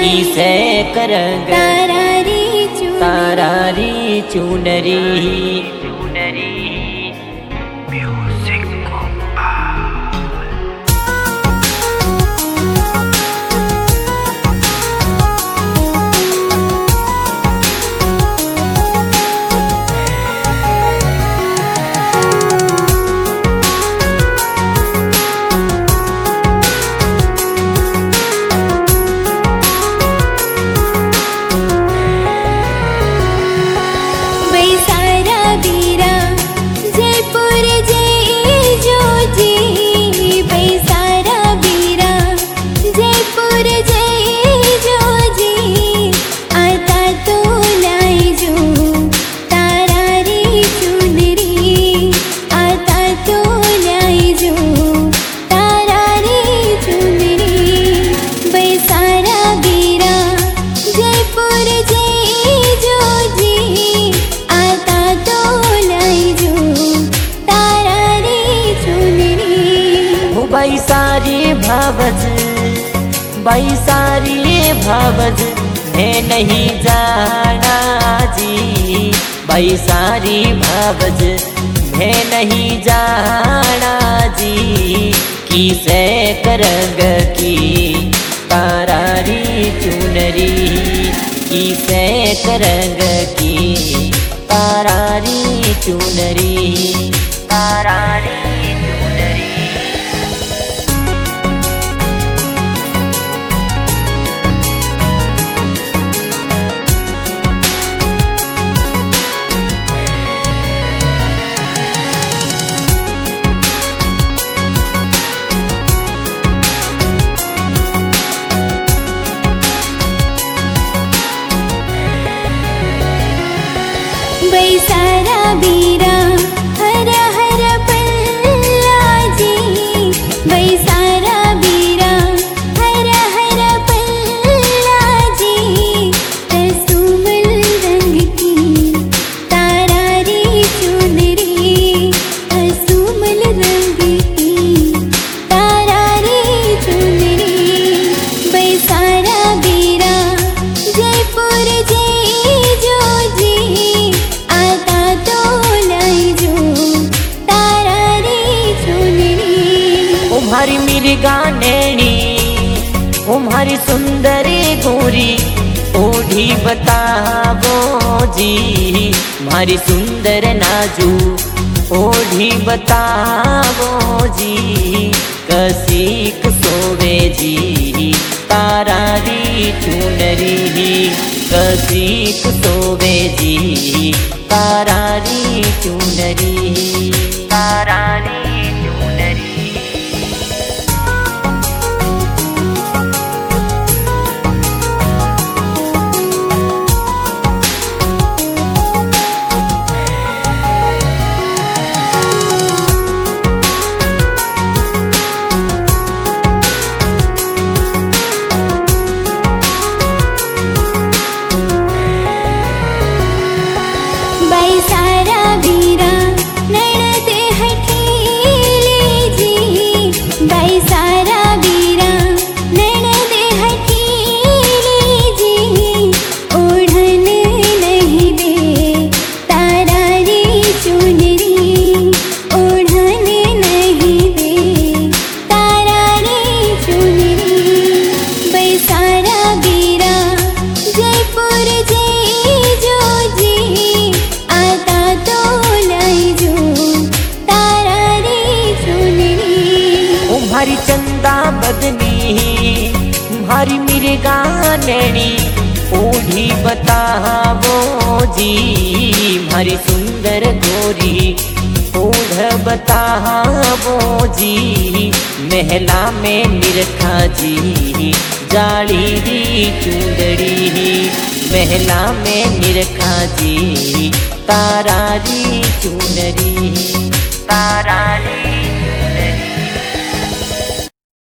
किसे करंग तारारी चुनरी बैसारी भावज मैं नहीं जाना जी। बैसारी भावज मैं नहीं जाना जी। किसे करंग की तारारी चुनरी किसे करंग की तारारी चुनरी तारारी बैसारा बीरा हर हर पल्ला जी। बैसारा बीरा हर हर पल्ला जी। रसूमल रंग की तारारी चुनरी रसूमल रंग की तारारी चुनरी। बैसारा बीरा जयपुर तुम्हारी मिर्गा नैनी तुम्हारी सुंदरी गोरी ओढ़ी बतावो जी। तुम्हारी सुंदर नाजू ओढ़ी बतावो जी। कसीक सोवे जी तारारी चुनरी कसीक सोवे जी तारारी चुनरी तारारी बैसारा बीरा नैनते हठीले जी। बैसारा बीरा नैनते हठीले जी। ओढ़न नहीं दे तारारी चुनरी ओढ़न नहीं दे तारारी चुनरी। बैसारा बीरा जयपुर तुम्हारी चंदा बदनी तुम्हारी मिर्गा नैनी ओढ़ी बतावो जी। तुम्हारी सुंदर गोरी ओढ़ बतावो जी। महला में निरखा जी जाली दी चुंदड़ी महला में निरखा जी तारारी चुनरी तारारी